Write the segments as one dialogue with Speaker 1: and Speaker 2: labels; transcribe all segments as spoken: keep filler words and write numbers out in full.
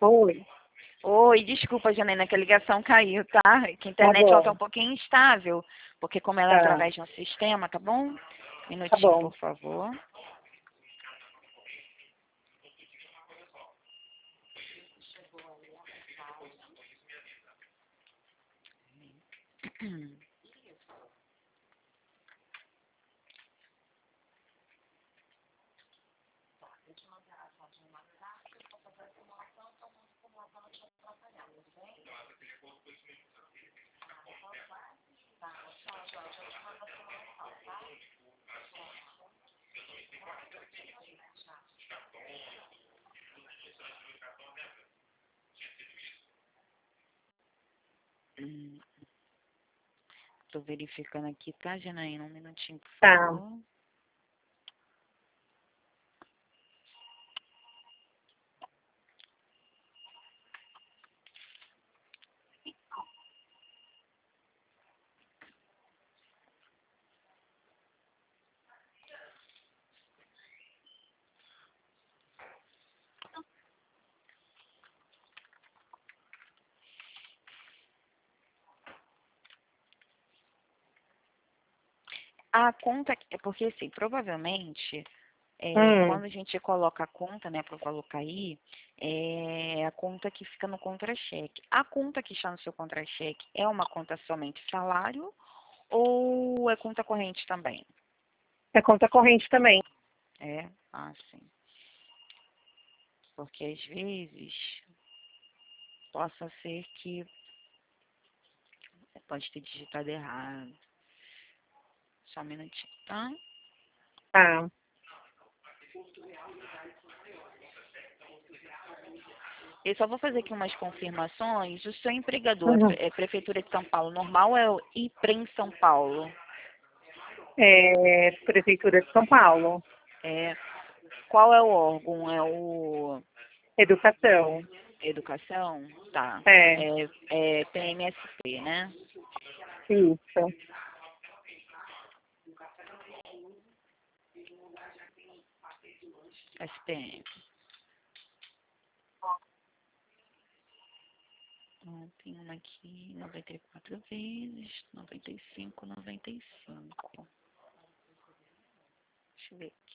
Speaker 1: Oi,
Speaker 2: Oi, desculpa, Janaína, que a ligação caiu, tá? Que a
Speaker 1: tá
Speaker 2: internet ela tá
Speaker 1: bom,
Speaker 2: um pouquinho instável, porque como ela é
Speaker 1: tá,
Speaker 2: através de um sistema, tá bom?
Speaker 1: tá
Speaker 2: Minutinho,
Speaker 1: bom.
Speaker 2: por favor. Hum, Tô verificando aqui, tá, Janaína? Um minutinho, por
Speaker 1: Tá.
Speaker 2: favor. A conta, é porque assim, provavelmente, é,
Speaker 1: Hum,
Speaker 2: quando a gente coloca a conta, né, para o valor cair, é a conta que fica no contra-cheque. A conta que está no seu contra-cheque é uma conta somente salário ou é conta corrente também?
Speaker 1: é conta corrente também.
Speaker 2: É, ah, sim. Porque às vezes possa ser que pode ter digitado errado. Só um minutinho, tá?
Speaker 1: Tá.
Speaker 2: Eu só vou fazer aqui umas confirmações. O seu empregador
Speaker 1: Uhum.
Speaker 2: é Prefeitura de São Paulo normal ou é o IPREM São Paulo?
Speaker 1: É, Prefeitura de São Paulo.
Speaker 2: É, qual é o órgão? É o
Speaker 1: Educação.
Speaker 2: Educação? Tá.
Speaker 1: É,
Speaker 2: É, é P M S P, né?
Speaker 1: isso.
Speaker 2: S P M. Ó, tem uma aqui, noventa e quatro vezes, noventa e cinco, noventa e cinco. Deixa eu ver aqui.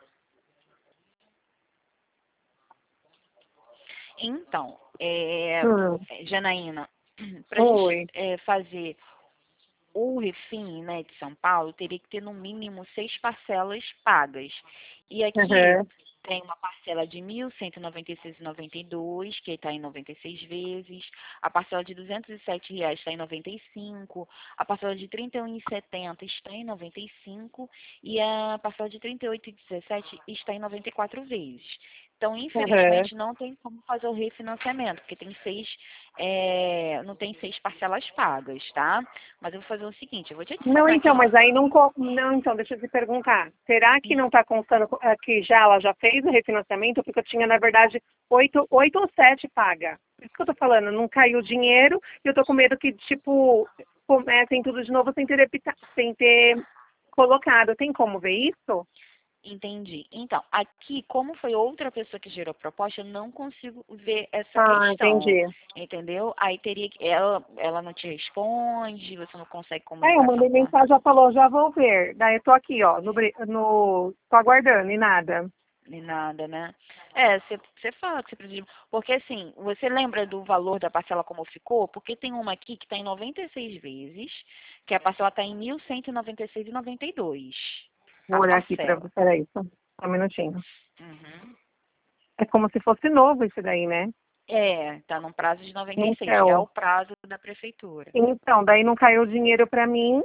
Speaker 2: Então, é,
Speaker 1: Hum,
Speaker 2: Janaína, para a gente
Speaker 1: oi.
Speaker 2: é, fazer o refim, né, de São Paulo, teria que ter no mínimo seis parcelas pagas. E aqui
Speaker 1: Uhum.
Speaker 2: tem uma parcela de mil cento e noventa e seis reais e noventa e dois, que está em noventa e seis vezes. A parcela de duzentos e sete reais está em noventa e cinco. A parcela de trinta e um reais e setenta está em noventa e cinco. E a parcela de trinta e oito reais e dezessete está em noventa e quatro vezes. Então,
Speaker 1: Uhum.
Speaker 2: infelizmente, não tem como fazer o refinanciamento, porque tem seis, é, não tem seis parcelas pagas, tá? Mas eu vou fazer o seguinte, eu vou te
Speaker 1: Não,
Speaker 2: adicionar aqui
Speaker 1: então,
Speaker 2: no...
Speaker 1: mas aí não... co- Não, então, deixa eu te perguntar. Será que não está constando eh, que já ela já fez o refinanciamento? Porque eu tinha, na verdade, oito, oito ou sete paga. Por isso que eu tô falando, não caiu o dinheiro e eu tô com medo que, tipo, comecem tudo de novo sem ter, epita- sem ter colocado. Tem como ver isso?
Speaker 2: Entendi. Então, aqui, como foi outra pessoa que gerou a proposta, eu não consigo ver essa
Speaker 1: Ah,
Speaker 2: questão,
Speaker 1: entendi.
Speaker 2: entendeu? Aí teria que... Ela, ela não te responde, você não consegue
Speaker 1: Aí eu
Speaker 2: comunicação
Speaker 1: mandei
Speaker 2: com ela,
Speaker 1: mensagem, já falou, já vou ver. Daí eu tô aqui, ó, no, bre- no tô aguardando e nada.
Speaker 2: nem nada, né? É, você você fala que você precisa... Porque, assim, você lembra do valor da parcela como ficou? Porque tem uma aqui que está em noventa e seis vezes, que a parcela está em mil cento e noventa e seis reais e noventa e dois.
Speaker 1: Vou
Speaker 2: A
Speaker 1: olhar aqui pra
Speaker 2: parcela.
Speaker 1: você, peraí, só só um minutinho.
Speaker 2: Uhum.
Speaker 1: É como se fosse novo isso daí, né?
Speaker 2: É, está num prazo de noventa e seis, que é o
Speaker 1: Então,
Speaker 2: prazo da prefeitura.
Speaker 1: então, daí não caiu o dinheiro pra mim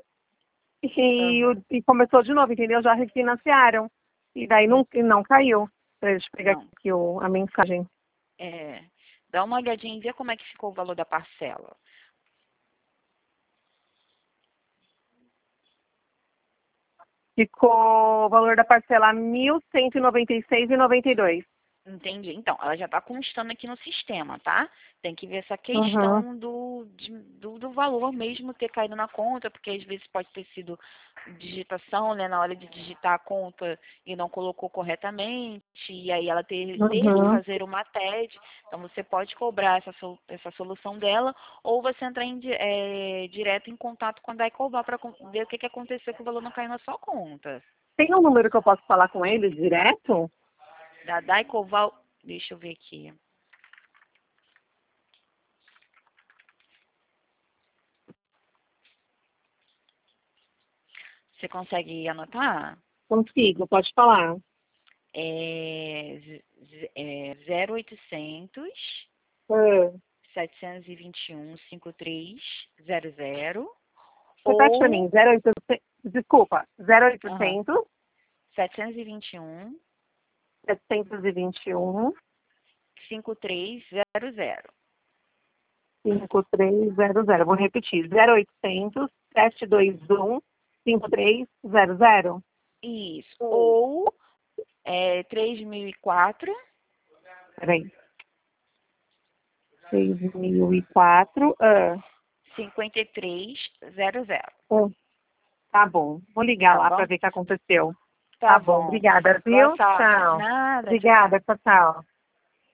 Speaker 1: e,
Speaker 2: Aham.
Speaker 1: o- e começou de novo, entendeu? Já refinanciaram. E daí não, e não caiu. Deixa eu pegar
Speaker 2: Não.
Speaker 1: aqui o, a mensagem.
Speaker 2: É, dá uma olhadinha e vê como é que ficou o valor da parcela.
Speaker 1: Ficou o valor da parcela mil cento e noventa e seis reais e noventa e dois.
Speaker 2: Entendi. Então, ela já está constando aqui no sistema, tá? Tem que ver essa questão
Speaker 1: Uhum.
Speaker 2: do, de- do, do valor mesmo ter caído na conta, porque às vezes pode ter sido digitação, né? Na hora de digitar a conta e não colocou corretamente, e aí ela ter, ter que
Speaker 1: Uhum.
Speaker 2: fazer uma T E D. Então, você pode cobrar essa, sol- essa solução dela, ou você entrar em, di- eh, direto em contato com a Daicoval para ver o que, que aconteceu que o valor não caiu na sua conta.
Speaker 1: Tem um número que eu posso falar com eles direto?
Speaker 2: Da Daicoval, deixa eu ver aqui. Você consegue anotar?
Speaker 1: Consigo, pode falar.
Speaker 2: É, z- z- é zero oitocentos,
Speaker 1: Ah.
Speaker 2: setecentos e vinte e um, cinquenta e três zero zero
Speaker 1: Repete para mim,
Speaker 2: ou
Speaker 1: zero oitocentos, desculpa, zero
Speaker 2: aham,
Speaker 1: oitocentos,
Speaker 2: setecentos e vinte e um,
Speaker 1: setecentos e vinte e um,
Speaker 2: cinquenta e três zero zero.
Speaker 1: cinco três zero zero. Vou repetir, zero oitocentos, sete dois um, cinco três zero zero.
Speaker 2: Isso.
Speaker 1: Hum.
Speaker 2: Ou é, três mil e quatro,
Speaker 1: Peraí, seis mil e quatro. Ah,
Speaker 2: cinquenta e três zero zero.
Speaker 1: hum, tá bom, vou ligar
Speaker 2: Tá
Speaker 1: lá para
Speaker 2: bom?
Speaker 1: ver o que aconteceu. Tá
Speaker 2: Tá
Speaker 1: bom,
Speaker 2: bom.
Speaker 1: obrigada,
Speaker 2: Boa
Speaker 1: viu?
Speaker 2: sorte.
Speaker 1: Tchau.
Speaker 2: Nada, tchau, tchau.
Speaker 1: Obrigada, tchau, tchau.